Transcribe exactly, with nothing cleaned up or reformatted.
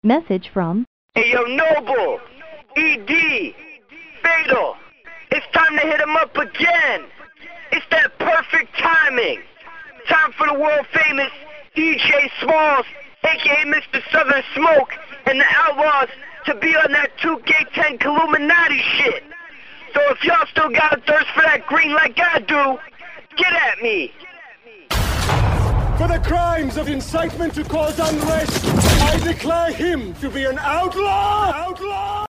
Message from Hey yo, Noble, E D, Fatal, it's time to hit him up again. It's that perfect timing. Time for the world famous D J Smalls, aka Mister Southern Smoke, and the Outlaws to be on that two K ten Illuminati shit. So if y'all still got a thirst for that green like I do, get at me. For the crimes of incitement to cause unrest, I declare him to be an outlaw! Outlaw!